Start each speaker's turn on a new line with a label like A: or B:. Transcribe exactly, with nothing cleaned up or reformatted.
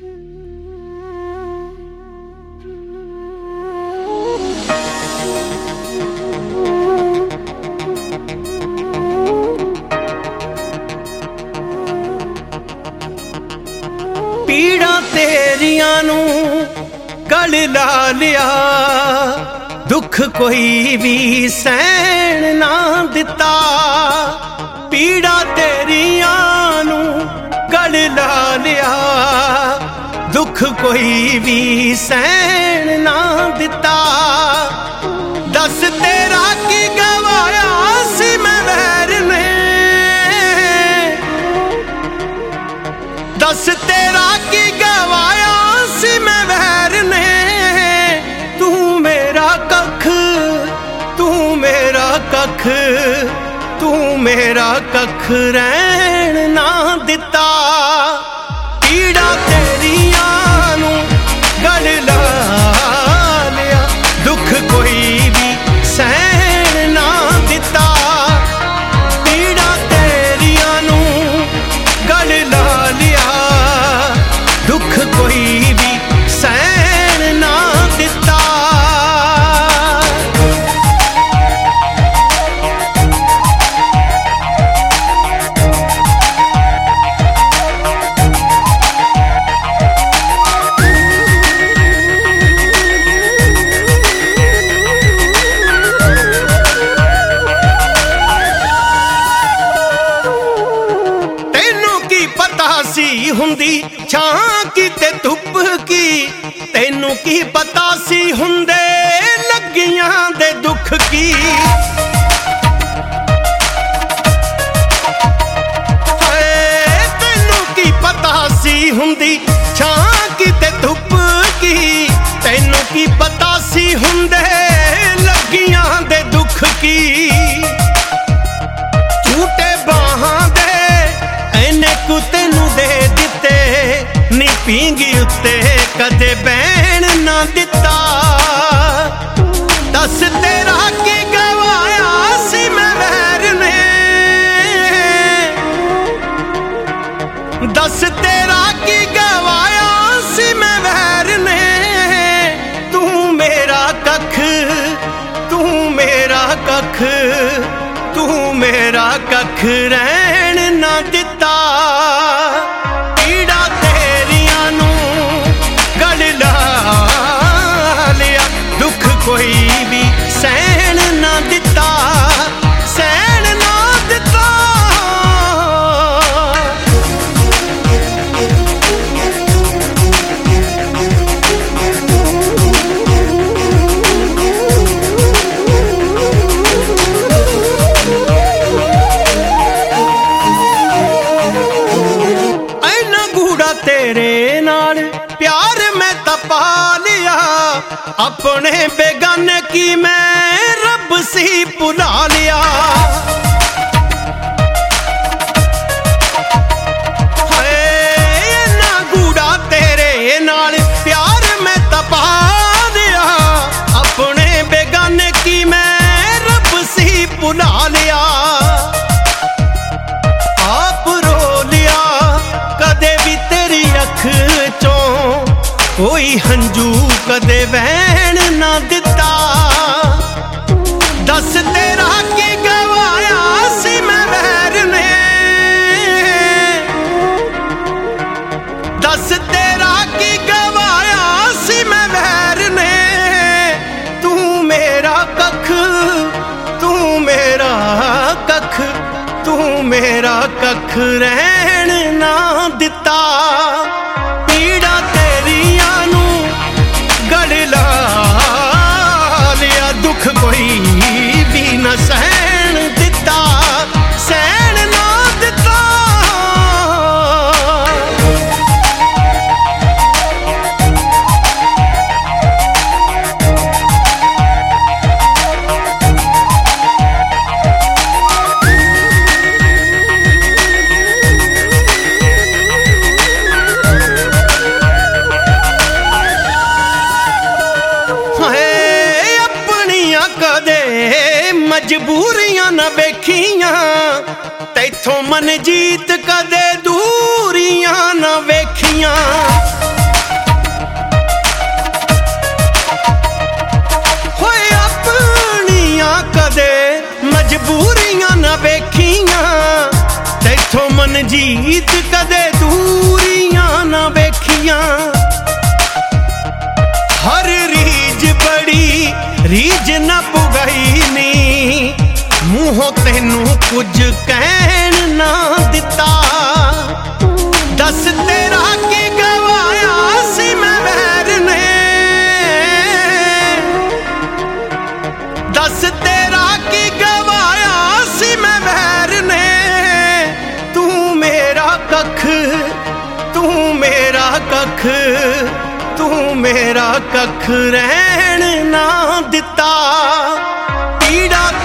A: पीड़ा तेरिया नू गल ला लिया, दुख कोई भी सहन ना दिता। पीड़ा तेरिया नू गल ला लिया, दुख कोई भी सहन ना दिता। दस तेरा की गवाया सी मैं वैर ने, दस तेरा की गवाया सी मैं वैर ने। तू मेरा कख, तू मेरा कख, तू मेरा कख रहन ना दिता। पीड़ा तेरिया नू गल ला लिया, दुख कोई भी सहन ना दिता। पीड़ा तेरिया नू गल ला लिया, दुख कोई भी सहन ना दिता। हुंदी छां की ते धुप की, तेनू की पता सी हुंदे लगियां दे दुख की। तेनू की पता सी हुंदी छां की ते धुप की, तेनू की पता सी हुंदे लगियां दे दुख की। झूठे बाहां दे एने कु तेनू दे दिते, नी पींगी उत्ते कदे बैन ना दिता। दस तेरा की गवाया सी मैं वैर ने, दस तेरा की गवाया सी मैं वैर ने। तू मेरा कख, तू मेरा कख, तू मेरा कख रहन ना दिता। पीड़ा तेरिया नू गल ला लिया, दुख कोई भी सहन ना दिता, सहन ना दिता। तेरे नाल प्यार मैं तपा लिया, अपने बेगाने की मैं रब सी भुला लिया। हाय ना गूड़ा तेरे नाल प्यार मैं तपा लिया, अपने बेगाने की मैं रब सी भुला लिया। आप रो लिया कदे भी तेरी अख चों, कोई हंजू कदे वहन ना दिता। दस तेरा की गवाया सी मैं वैर ने, दस तेरा की गवाया सी मैं वैर ने। तू मेरा कख, तू मेरा कख, तू मेरा कख रहन ना दिता। पीड़ा तेरिया नू गल ला लिया, दुख कोई भी न सहन दिता, सहन ना दिता। मजबूरियां न वेखियां, तैथों मन जीत कदे दूरियां न वेखियां। मैथों मनजीत कदे दूरियां ना वेखियां। हर रीज बड़ी रीज न पुगई नी, मूहों तेनू कुछ कहन ना दिता। दस तेरा की गवाया सी मैं वैर ने, दस तेरा की गवाया सी मैं वैर ने। तू मेरा कख तू मेरा कख तू मेरा कख रहन ना दिता। पीड़ा